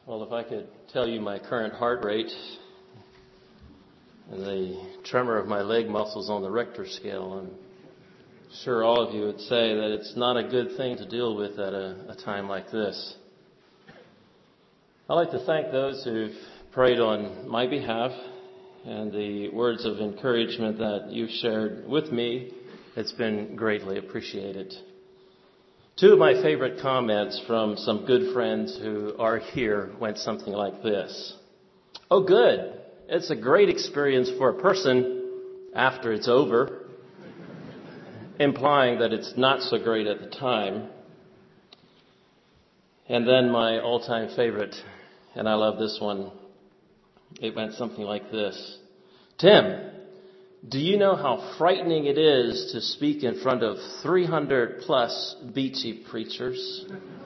Well, if I could tell you my current heart rate and the tremor of my leg muscles on the Richter scale, I'm sure all of you would say that it's not a good thing to deal with at a time like this. I'd like to thank those who've prayed on my behalf and the words of encouragement that you've shared with me. It's been greatly appreciated. Two of my favorite comments from some good friends who are here went something like this. Oh, good. It's a great experience for a person after it's over, implying that it's not so great at the time. And then my all-time favorite, and I love this one, it went something like this. Tim, do you know how frightening it is to speak in front of 300 plus beachy preachers?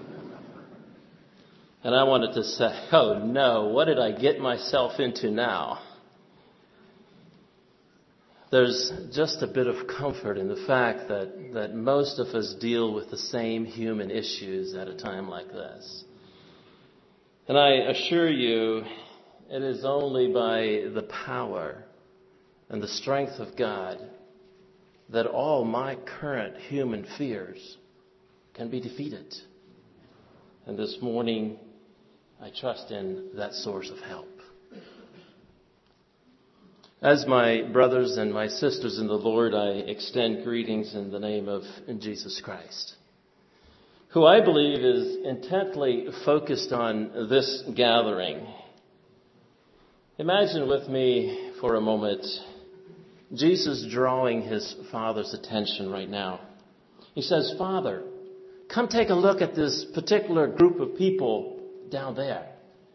And I wanted to say, oh no, what did I get myself into now? There's just a bit of comfort in the fact that most of us deal with the same human issues at a time like this. And I assure you, it is only by the power and the strength of God that all my current human fears can be defeated. And this morning, I trust in that source of help. As my brothers and my sisters in the Lord, I extend greetings in the name of Jesus Christ, who I believe is intently focused on this gathering. Imagine with me for a moment Jesus drawing his Father's attention right now. He says, Father, come take a look at this particular group of people down there.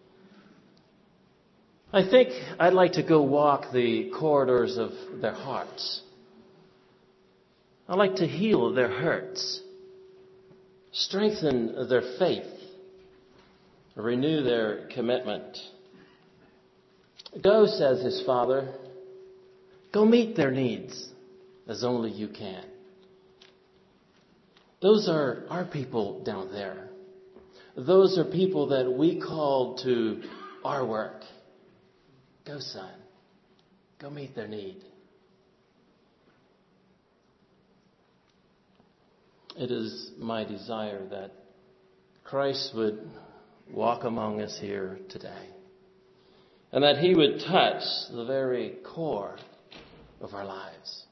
I think I'd like to go walk the corridors of their hearts. I'd like to heal their hurts, strengthen their faith, renew their commitment. Go, says his Father. Go meet their needs as only you can. Those are our people down there. Those are people that we called to our work. Go, son. Go meet their need. It is my desire that Christ would walk among us here today, and that he would touch the very core of our lives.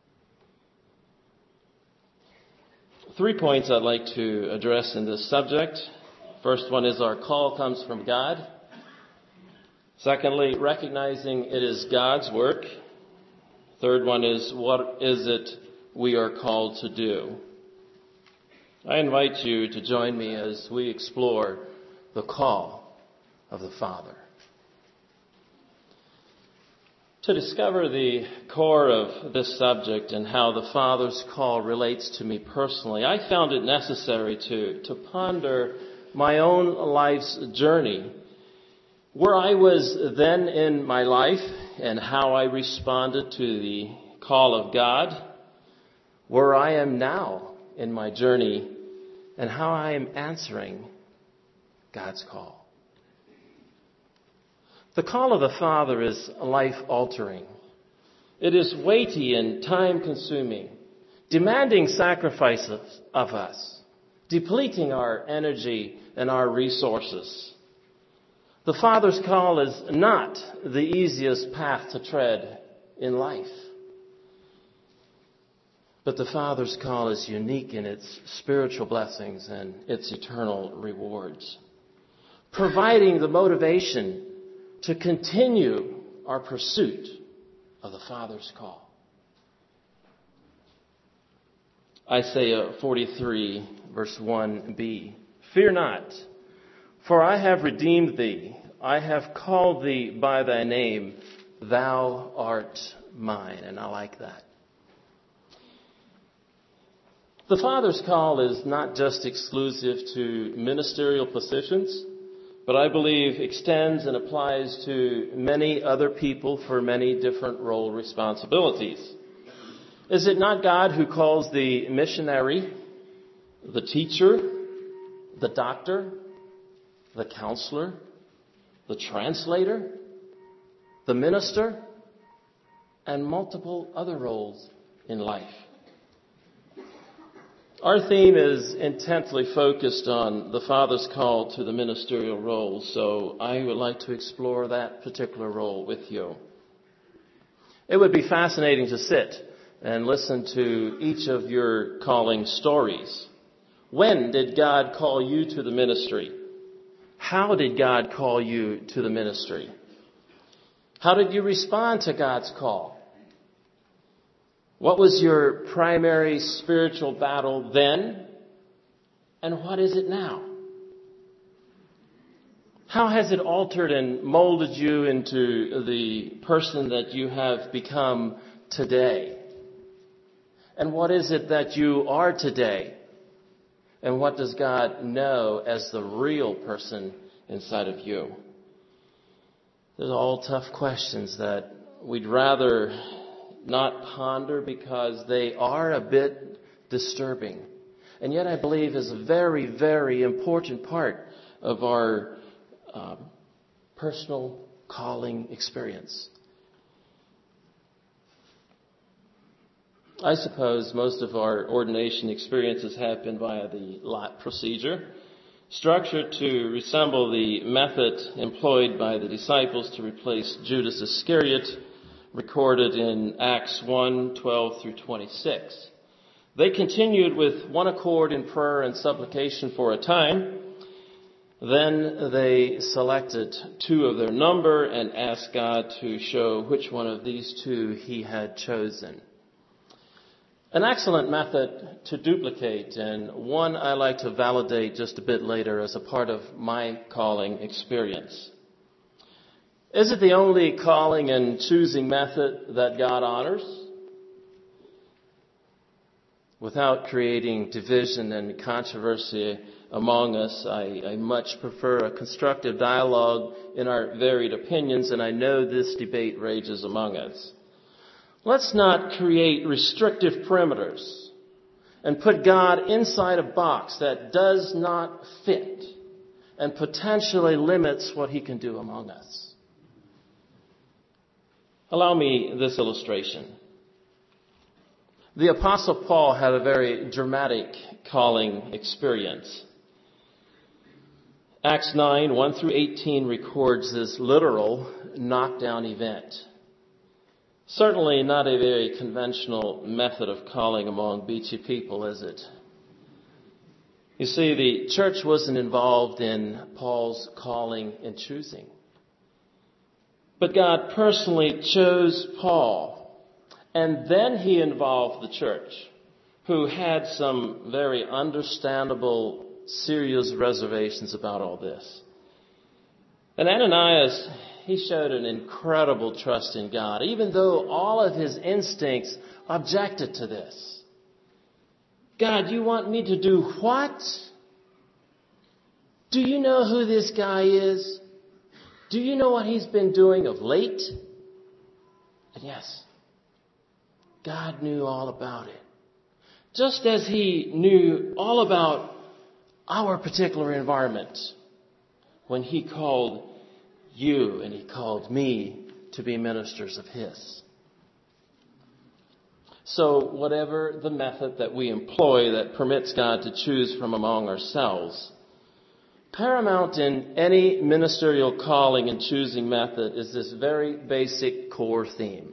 3 points I'd like to address in this subject. First one is our call comes from God. Secondly, recognizing it is God's work. Third one is what is it we are called to do. I invite you to join me as we explore the call of the Father. To discover the core of this subject and how the Father's call relates to me personally, I found it necessary to ponder my own life's journey, where I was then in my life and how I responded to the call of God, where I am now in my journey and how I am answering God's call. The call of the Father is life-altering. It is weighty and time-consuming, demanding sacrifices of us, depleting our energy and our resources. The Father's call is not the easiest path to tread in life. But the Father's call is unique in its spiritual blessings and its eternal rewards, providing the motivation to continue our pursuit of the Father's call. Isaiah 43, verse 1b. Fear not, for I have redeemed thee. I have called thee by thy name. Thou art mine. And I like that. The Father's call is not just exclusive to ministerial positions, but I believe extends and applies to many other people for many different role responsibilities. Is it not God who calls the missionary, the teacher, the doctor, the counselor, the translator, the minister, and multiple other roles in life. Our theme is intently focused on the Father's call to the ministerial role, so I would like to explore that particular role with you. It would be fascinating to sit and listen to each of your calling stories. When did God call you to the ministry? How did God call you to the ministry? How did you respond to God's call? What was your primary spiritual battle then? And what is it now? How has it altered and molded you into the person that you have become today? And what is it that you are today? And what does God know as the real person inside of you? Those are all tough questions that we'd rather not ponder because they are a bit disturbing. And yet I believe is a very, very important part of our personal calling experience. I suppose most of our ordination experiences have been via the lot procedure, structured to resemble the method employed by the disciples to replace Judas Iscariot, recorded in Acts 1:12 through 26. They continued with one accord in prayer and supplication for a time. Then they selected two of their number and asked God to show which one of these two he had chosen. An excellent method to duplicate, and one I like to validate just a bit later as a part of my calling experience. Is it the only calling and choosing method that God honors? Without creating division and controversy among us, I much prefer a constructive dialogue in our varied opinions, and I know this debate rages among us. Let's not create restrictive perimeters and put God inside a box that does not fit and potentially limits what he can do among us. Allow me this illustration. The Apostle Paul had a very dramatic calling experience. Acts 9:1 through 18 records this literal knockdown event. Certainly not a very conventional method of calling among Beachy people, is it? You see, the church wasn't involved in Paul's calling and choosing. But God personally chose Paul, and then he involved the church, who had some very understandable, serious reservations about all this. And Ananias, he showed an incredible trust in God, even though all of his instincts objected to this. God, you want me to do what? Do you know who this guy is? Do you know what he's been doing of late? And yes, God knew all about it. Just as he knew all about our particular environment when he called you and he called me to be ministers of his. So whatever the method that we employ that permits God to choose from among ourselves, paramount in any ministerial calling and choosing method is this very basic core theme.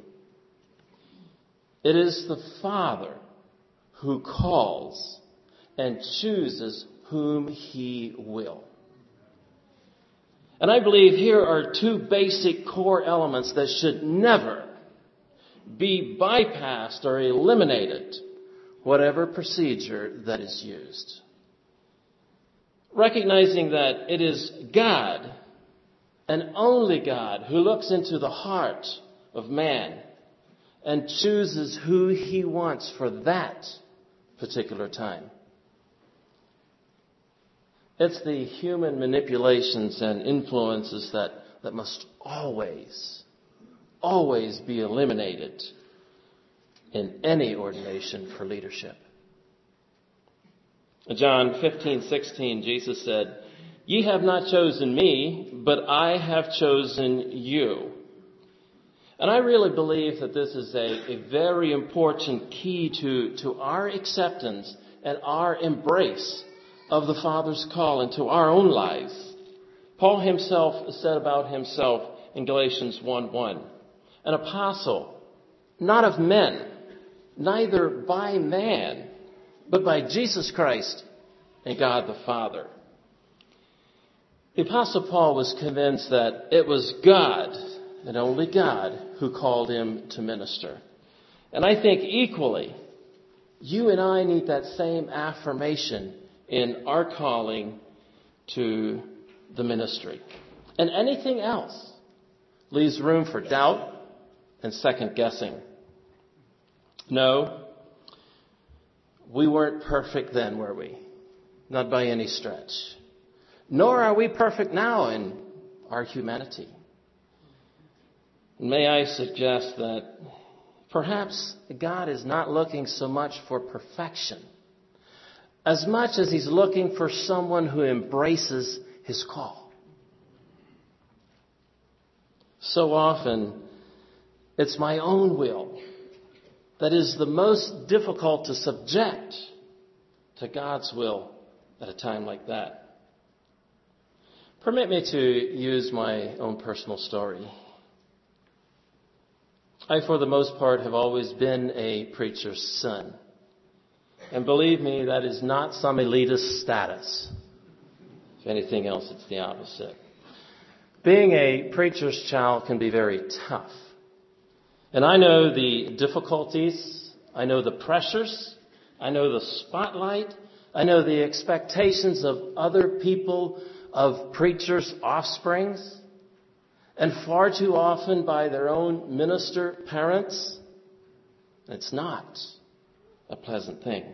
It is the Father who calls and chooses whom he will. And I believe here are two basic core elements that should never be bypassed or eliminated, whatever procedure that is used. Recognizing that it is God and only God who looks into the heart of man and chooses who he wants for that particular time. It's the human manipulations and influences that must always be eliminated in any ordination for leadership. In John 15:16, Jesus said, "Ye have not chosen me, but I have chosen you. And I really believe that this is a very important key to our acceptance and our embrace of the Father's call into our own lives. Paul himself said about himself in Galatians 1:1, an apostle, not of men, neither by man, but by Jesus Christ and God the Father. The Apostle Paul was convinced that it was God and only God who called him to minister. And I think equally, you and I need that same affirmation in our calling to the ministry. And anything else leaves room for doubt and second guessing. No, we weren't perfect then, were we? Not by any stretch. Nor are we perfect now in our humanity. May I suggest that perhaps God is not looking so much for perfection as much as He's looking for someone who embraces His call. So often, it's my own will that is the most difficult to subject to God's will at a time like that. Permit me to use my own personal story. I, for the most part, have always been a preacher's son. And believe me, that is not some elitist status. If anything else, it's the opposite. Being a preacher's child can be very tough. And I know the difficulties, I know the pressures, I know the spotlight, I know the expectations of other people, of preachers' offsprings, and far too often by their own minister parents. It's not a pleasant thing.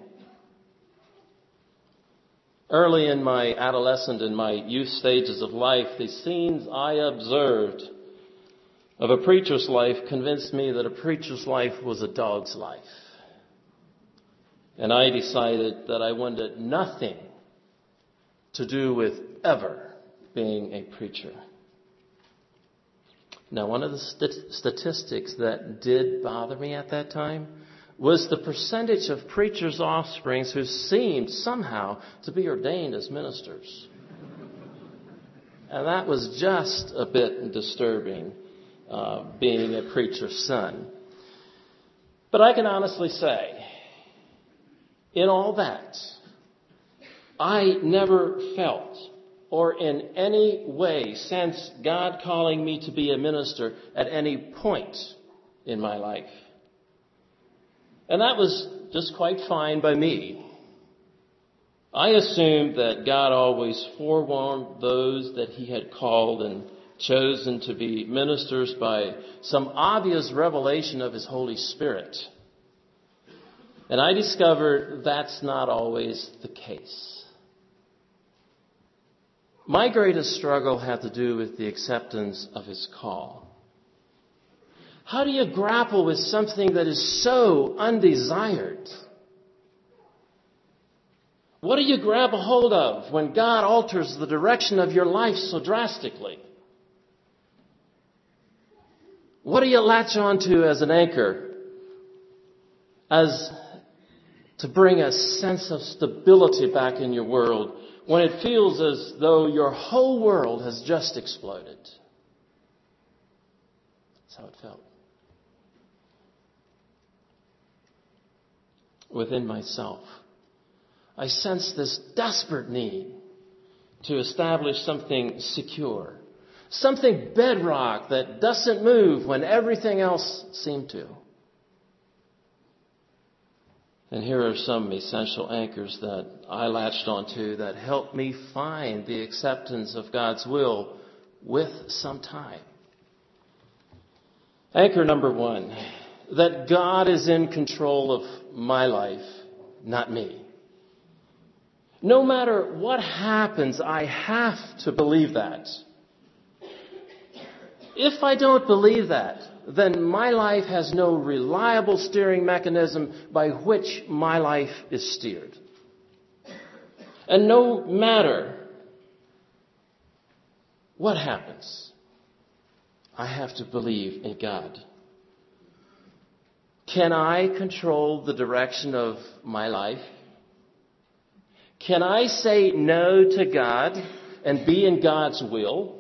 Early in my adolescent and my youth stages of life, the scenes I observed of a preacher's life convinced me that a preacher's life was a dog's life. And I decided that I wanted nothing to do with ever being a preacher. Now, one of the statistics that did bother me at that time was the percentage of preachers' offsprings who seemed somehow to be ordained as ministers. And that was just a bit disturbing, being a preacher's son. But I can honestly say, in all that, I never felt or in any way sensed God calling me to be a minister at any point in my life. And that was just quite fine by me. I assumed that God always forewarned those that He had called and chosen to be ministers by some obvious revelation of His Holy Spirit. And I discovered that's not always the case. My greatest struggle had to do with the acceptance of His call. How do you grapple with something that is so undesired? What do you grab a hold of when God alters the direction of your life so drastically? What do you latch onto as an anchor, as to bring a sense of stability back in your world when it feels as though your whole world has just exploded? That's how it felt. Within myself, I sensed this desperate need to establish something secure, something bedrock that doesn't move when everything else seemed to. And here are some essential anchors that I latched onto that helped me find the acceptance of God's will with some time. Anchor number one, that God is in control of my life, not me. No matter what happens, I have to believe that. If I don't believe that, then my life has no reliable steering mechanism by which my life is steered. And no matter what happens? I have to believe in God. Can I control the direction of my life? Can I say no to God and be in God's will?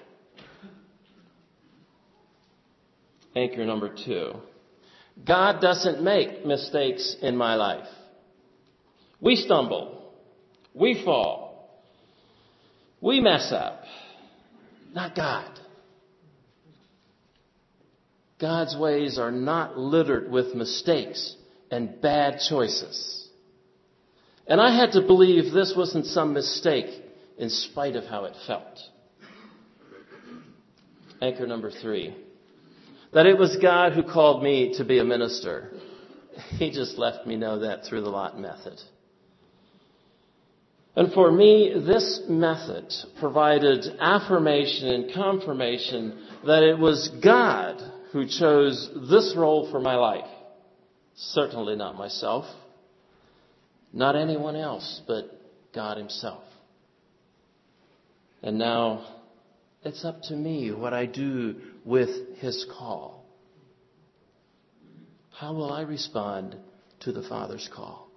Anchor number 2. God doesn't make mistakes in my life. We stumble. We fall. We mess up. Not God. God's ways are not littered with mistakes and bad choices. And I had to believe this wasn't some mistake in spite of how it felt. Anchor number 3. That it was God who called me to be a minister. He just left me know that through the Lot method. And for me, this method provided affirmation and confirmation that it was God who chose this role for my life. Certainly not myself. Not anyone else, but God Himself. And now it's up to me what I do with His call. How will I respond to the Father's call?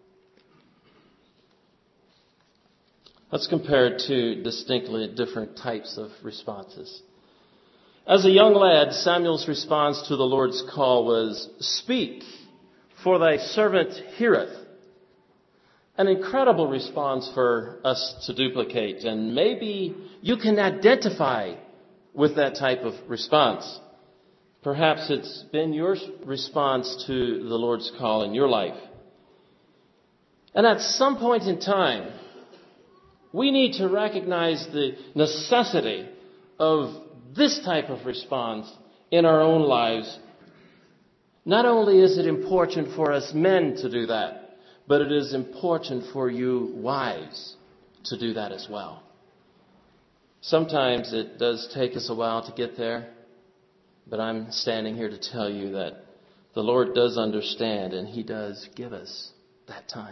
Let's compare 2 distinctly different types of responses. As a young lad, Samuel's response to the Lord's call was, "Speak, for thy servant heareth." An incredible response for us to duplicate, and maybe you can identify with that type of response. Perhaps it's been your response to the Lord's call in your life. And at some point in time, we need to recognize the necessity of this type of response in our own lives. Not only is it important for us men to do that, but it is important for you wives to do that as well. Sometimes it does take us a while to get there, but I'm standing here to tell you that the Lord does understand, and He does give us that time.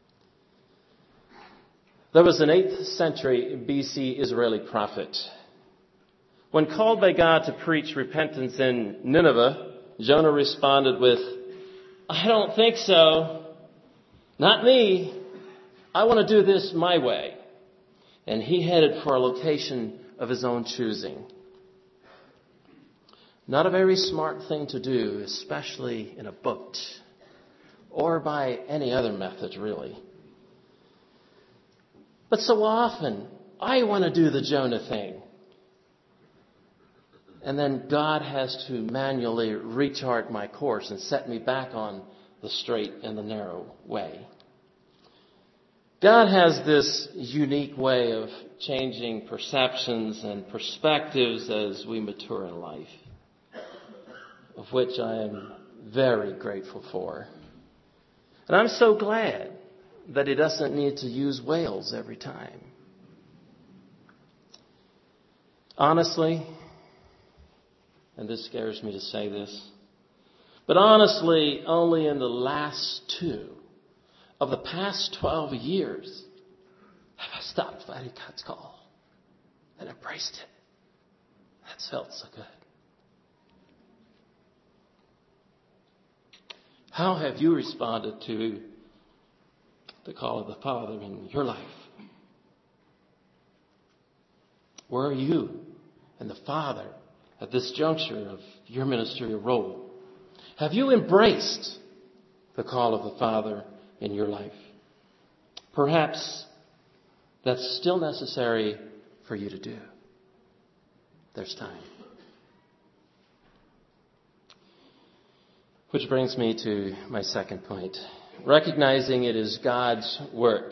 There was an 8th century BC Israeli prophet. When called by God to preach repentance in Nineveh, Jonah responded with, "I don't think so. Not me. I want to do this my way." And he headed for a location of his own choosing. Not a very smart thing to do, especially in a boat, or by any other method, really. But so often, I want to do the Jonah thing. And then God has to manually rechart my course and set me back on the straight and the narrow way. God has this unique way of changing perceptions and perspectives as we mature in life, of which I am very grateful for. And I'm so glad that He doesn't need to use whales every time. Honestly, and this scares me to say this, but honestly, only in the last 2 of the past 12 years have I stopped fighting God's call and embraced it. That's felt so good. How have you responded to the call of the Father in your life? Where are you and the Father at this juncture of your ministerial role? Have you embraced the call of the Father in your life? Perhaps that's still necessary for you to do. There's time. Which brings me to my second point. Recognizing it is God's work.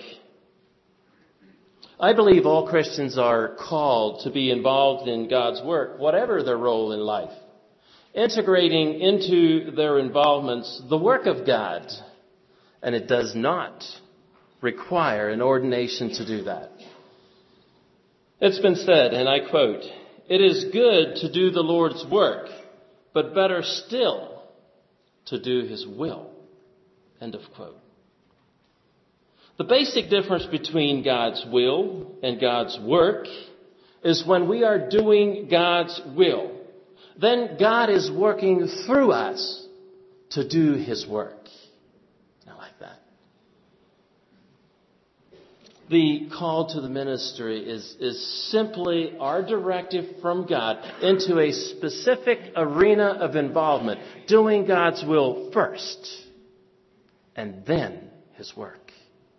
I believe all Christians are called to be involved in God's work, whatever their role in life, integrating into their involvements the work of God. And it does not require an ordination to do that. It's been said, and I quote, "It is good to do the Lord's work, but better still to do His will." End of quote. The basic difference between God's will and God's work is when we are doing God's will, then God is working through us to do His work. I like that. The call to the ministry is simply our directive from God into a specific arena of involvement, doing God's will first, and then His work.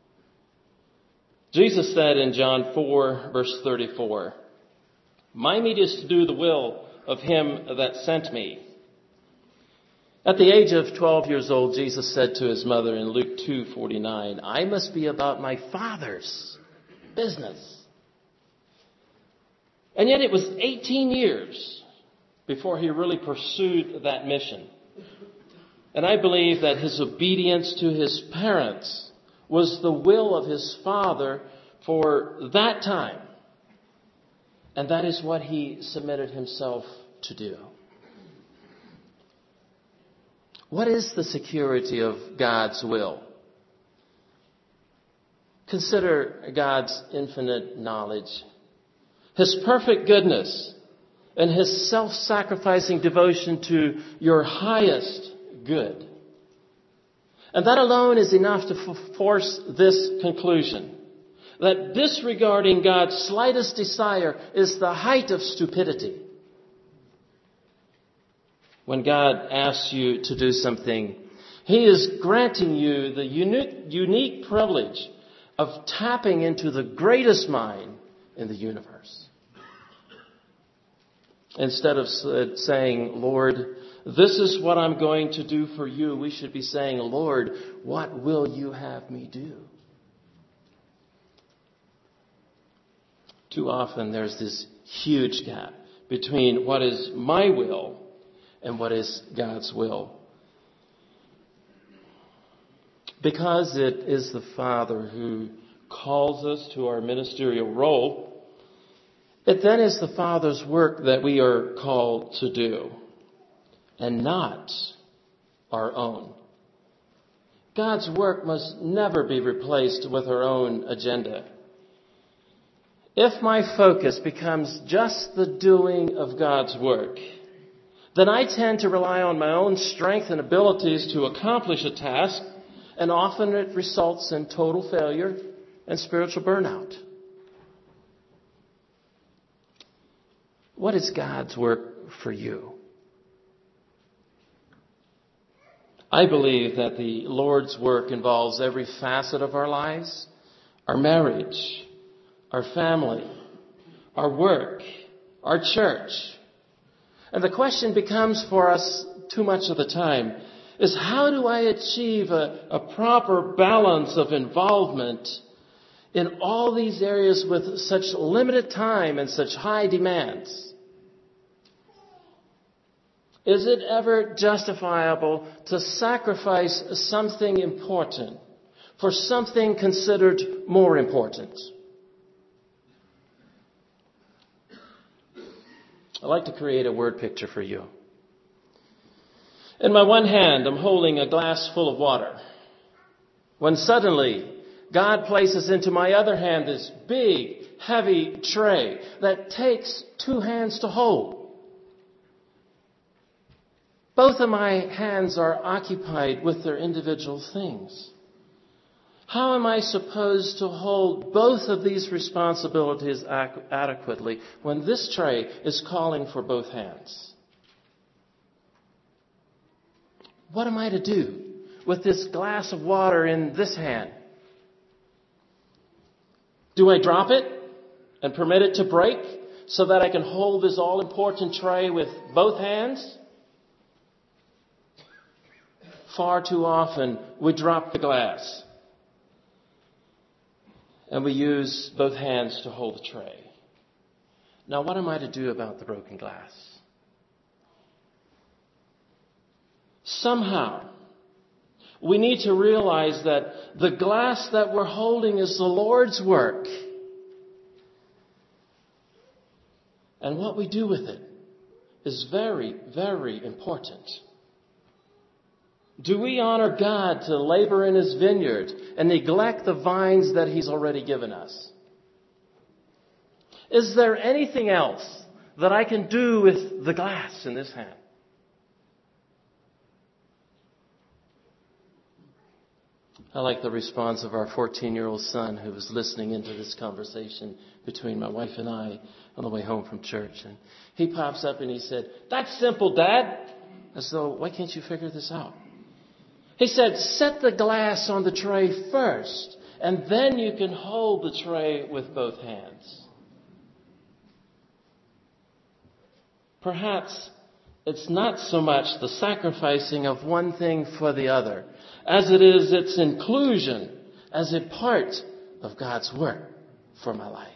Jesus said in John 4, verse 34, "My meat is to do the will of Him that sent me." At the age of 12 years old, Jesus said to His mother in Luke 2:49, "I must be about my Father's business." And yet it was 18 years before He really pursued that mission. And I believe that His obedience to His parents was the will of His Father for that time. And that is what He submitted Himself to do. What is the security of God's will? Consider God's infinite knowledge, His perfect goodness, and His self-sacrificing devotion to your highest good. And that alone is enough to force this conclusion, that disregarding God's slightest desire is the height of stupidity. When God asks you to do something, He is granting you the unique privilege of tapping into the greatest mind in the universe. Instead of saying, "Lord, this is what I'm going to do for you," we should be saying, "Lord, what will you have me do?" Too often there's this huge gap between what is my will and what is God's will. Because it is the Father who calls us to our ministerial role, it then is the Father's work that we are called to do, and not our own. God's work must never be replaced with our own agenda. If my focus becomes just the doing of God's work, then I tend to rely on my own strength and abilities to accomplish a task, and often it results in total failure and spiritual burnout. What is God's work for you? I believe that the Lord's work involves every facet of our lives, our marriage, our family, our work, our church. And the question becomes for us too much of the time is, how do I achieve a proper balance of involvement in all these areas with such limited time and such high demands? Is it ever justifiable to sacrifice something important for something considered more important? I'd like to create a word picture for you. In my one hand, I'm holding a glass full of water, when suddenly God places into my other hand this big, heavy tray that takes two hands to hold. Both of my hands are occupied with their individual things. How am I supposed to hold both of these responsibilities adequately when this tray is calling for both hands? What am I to do with this glass of water in this hand? Do I drop it and permit it to break so that I can hold this all-important tray with both hands? Far too often we drop the glass and we use both hands to hold the tray. Now, what am I to do about the broken glass? Somehow, we need to realize that the glass that we're holding is the Lord's work. And what we do with it is very, very important. Do we honor God to labor in His vineyard and neglect the vines that He's already given us? Is there anything else that I can do with the glass in this hand? I like the response of our 14-year-old son who was listening into this conversation between my wife and I on the way home from church. And he pops up and he said, "That's simple, Dad." As though, why can't you figure this out? He said, "Set the glass on the tray first, and then you can hold the tray with both hands." Perhaps it's not so much the sacrificing of one thing for the other, as it is its inclusion as a part of God's work for my life.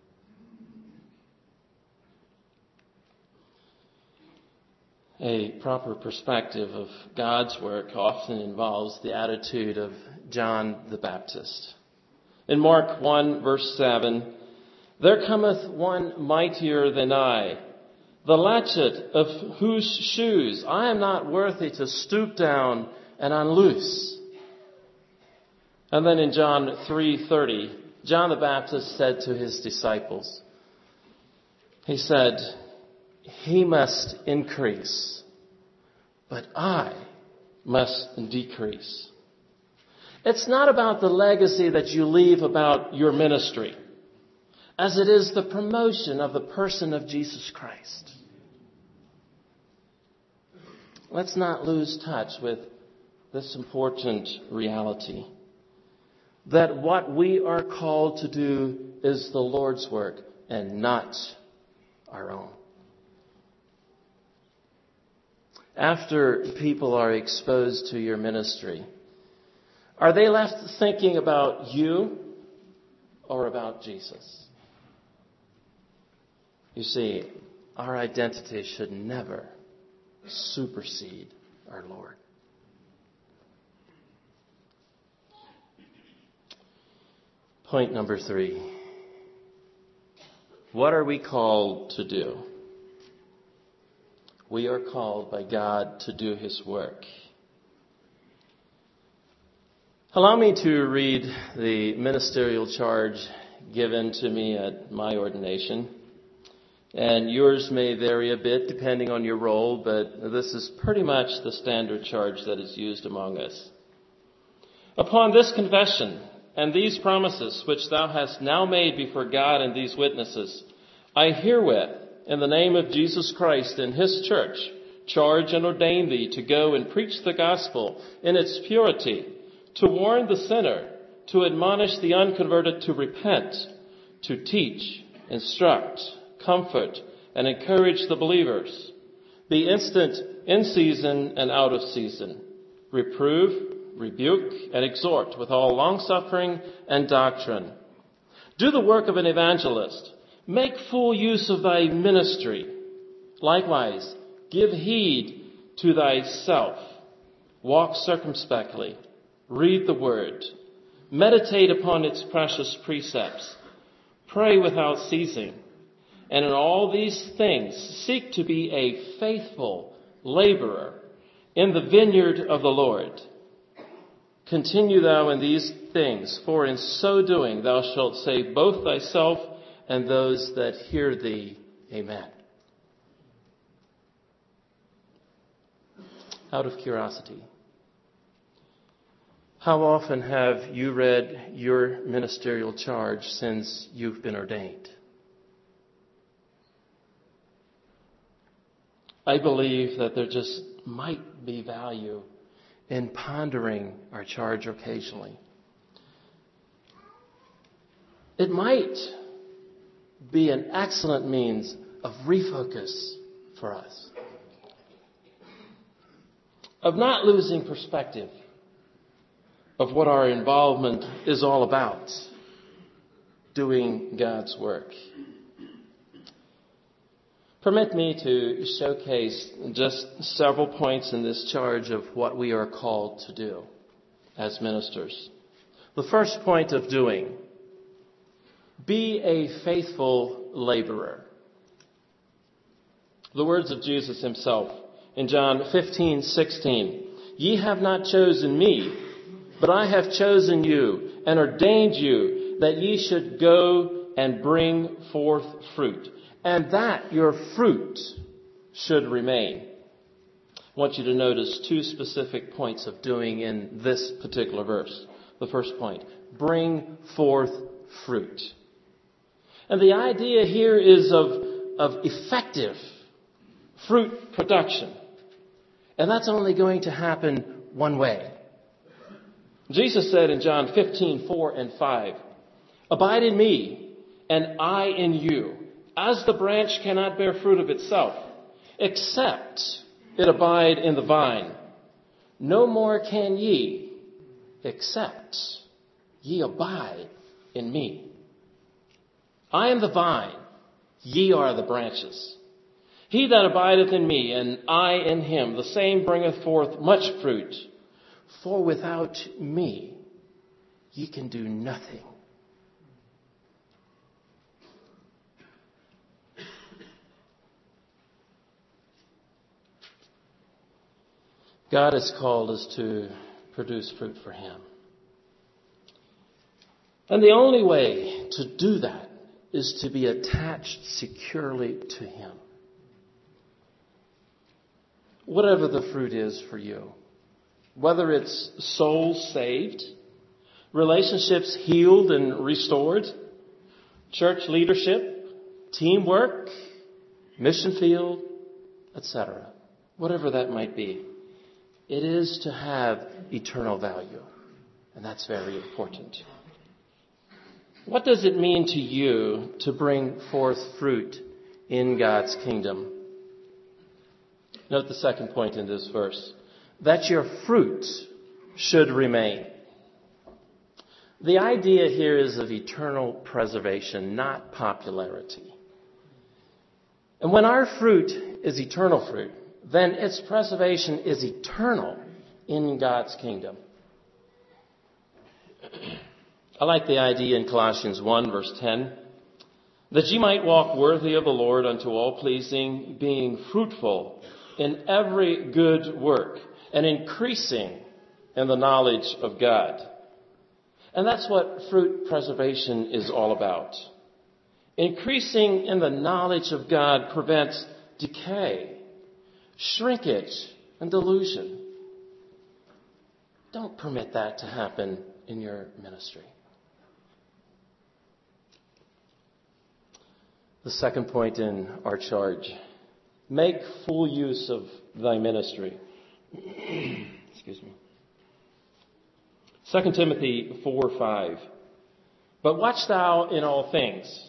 A proper perspective of God's work often involves the attitude of John the Baptist. In Mark 1, verse 7, "There cometh one mightier than I, the latchet of whose shoes I am not worthy to stoop down and unloose." And then in John 3:30, John the Baptist said to his disciples, he said, "He must increase, but I must decrease." It's not about the legacy that you leave about your ministry, as it is the promotion of the person of Jesus Christ. Let's not lose touch with this important reality, that what we are called to do is the Lord's work and not our own. After people are exposed to your ministry, are they left thinking about you or about Jesus? You see, our identity should never supersede our Lord. Point number 3. What are we called to do? We are called by God to do His work. Allow me to read the ministerial charge given to me at my ordination. And yours may vary a bit depending on your role, but this is pretty much the standard charge that is used among us. "Upon this confession and these promises which thou hast now made before God and these witnesses, I herewith, in the name of Jesus Christ and His church, charge and ordain thee to go and preach the gospel in its purity, to warn the sinner, to admonish the unconverted to repent, to teach, instruct, comfort, and encourage the believers. Be instant in season and out of season. Reprove, rebuke, and exhort with all longsuffering and doctrine. Do the work of an evangelist. Make full use of thy ministry. Likewise, give heed to thyself. Walk circumspectly. Read the word. Meditate upon its precious precepts. Pray without ceasing. And in all these things, seek to be a faithful laborer in the vineyard of the Lord. Continue thou in these things, for in so doing thou shalt save both thyself and those that hear thee. Amen." Out of curiosity, how often have you read your ministerial charge since you've been ordained? I believe that there just might be value in pondering our charge occasionally. It might be an excellent means of refocus for us, of not losing perspective of what our involvement is all about, doing God's work. Permit me to showcase just several points in this charge of what we are called to do as ministers. The first point of doing: be a faithful laborer. The words of Jesus Himself in John 15:16, "Ye have not chosen me, but I have chosen you and ordained you that ye should go and bring forth fruit, and that your fruit should remain. I want you to notice two specific points of doing in this particular verse. The first point, bring forth fruit. And the idea here is of effective fruit production. And that's only going to happen one way. Jesus said in John 15:4 and 5, "Abide in me, and I in you, as the branch cannot bear fruit of itself, except it abide in the vine. No more can ye, except ye abide in me. I am the vine, ye are the branches. He that abideth in me, and I in him, the same bringeth forth much fruit. For without me, ye can do nothing." God has called us to produce fruit for him. And the only way to do that is to be attached securely to him. Whatever the fruit is for you, whether it's souls saved, relationships healed and restored, church leadership, teamwork, mission field, etc., whatever that might be, it is to have eternal value. And that's very important. What does it mean to you to bring forth fruit in God's kingdom? Note the second point in this verse, that your fruit should remain. The idea here is of eternal preservation, not popularity. And when our fruit is eternal fruit, then its preservation is eternal in God's kingdom. I like the idea in Colossians 1, verse 10, that ye might walk worthy of the Lord unto all pleasing, being fruitful in every good work, and increasing in the knowledge of God. And that's what fruit preservation is all about. Increasing in the knowledge of God prevents decay, shrinkage, and delusion. Don't permit that to happen in your ministry. The second point in our charge, make full use of thy ministry. Excuse me. 2 Timothy 4:5. But watch thou in all things.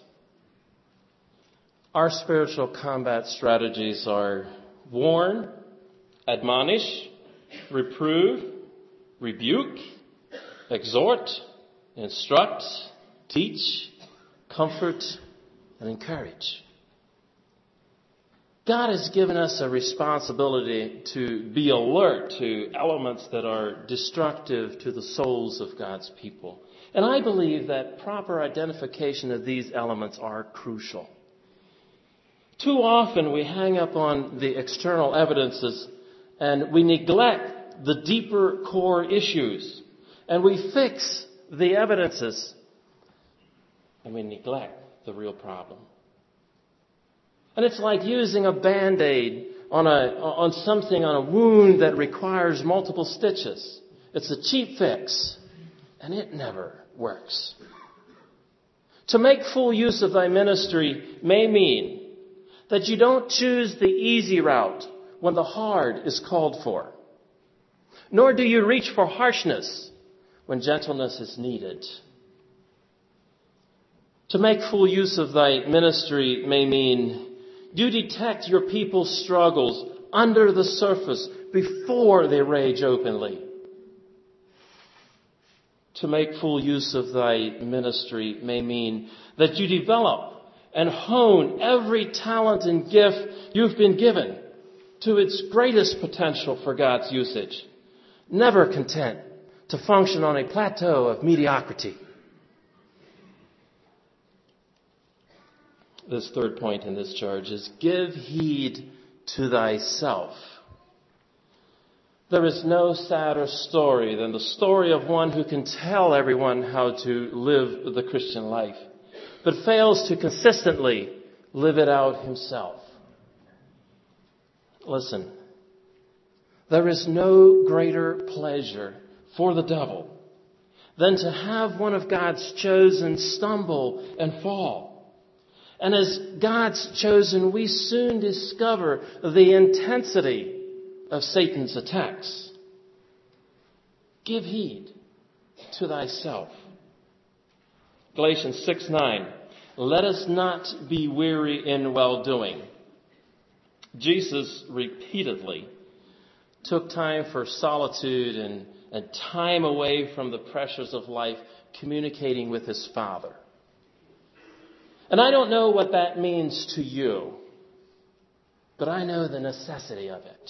Our spiritual combat strategies are warn, admonish, reprove, rebuke, exhort, instruct, teach, comfort, and encourage. God has given us a responsibility to be alert to elements that are destructive to the souls of God's people. And I believe that proper identification of these elements are crucial. Too often we hang up on the external evidences and we neglect the deeper core issues. And we fix the evidences and we neglect the real problem. And it's like using a Band-Aid on a wound that requires multiple stitches. It's a cheap fix, and it never works. To make full use of thy ministry may mean that you don't choose the easy route when the hard is called for, nor do you reach for harshness when gentleness is needed. To make full use of thy ministry may mean you detect your people's struggles under the surface before they rage openly. To make full use of thy ministry may mean that you develop and hone every talent and gift you've been given to its greatest potential for God's usage, never content to function on a plateau of mediocrity. This third point in this charge is give heed to thyself. There is no sadder story than the story of one who can tell everyone how to live the Christian life, but fails to consistently live it out himself. Listen, there is no greater pleasure for the devil than to have one of God's chosen stumble and fall. And as God's chosen, we soon discover the intensity of Satan's attacks. Give heed to thyself. Galatians 6:9. Let us not be weary in well-doing. Jesus repeatedly took time for solitude and time away from the pressures of life, communicating with his Father. And I don't know what that means to you, but I know the necessity of it.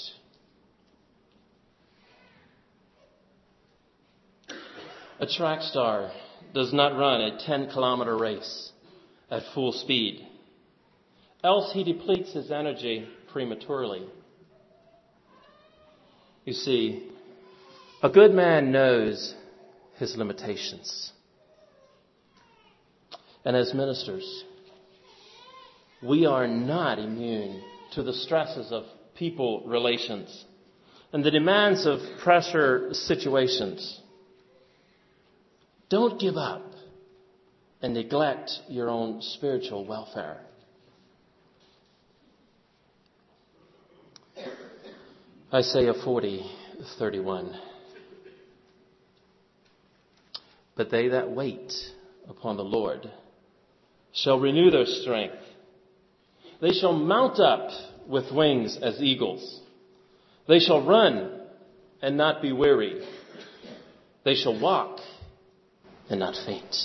A track star does not run a 10-kilometer race at full speed, else he depletes his energy prematurely. You see, a good man knows his limitations. And as ministers, we are not immune to the stresses of people relations and the demands of pressure situations. Don't give up and neglect your own spiritual welfare. Isaiah 40:31. But they that wait upon the Lord shall renew their strength. They shall mount up with wings as eagles. They shall run and not be weary. They shall walk and not faint.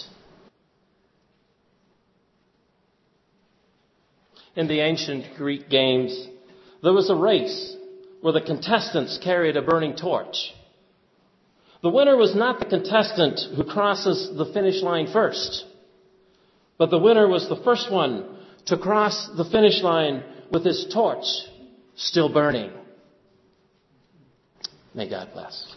In the ancient Greek games, there was a race where the contestants carried a burning torch. The winner was not the contestant who crosses the finish line first, but the winner was the first one to cross the finish line with his torch still burning. May God bless.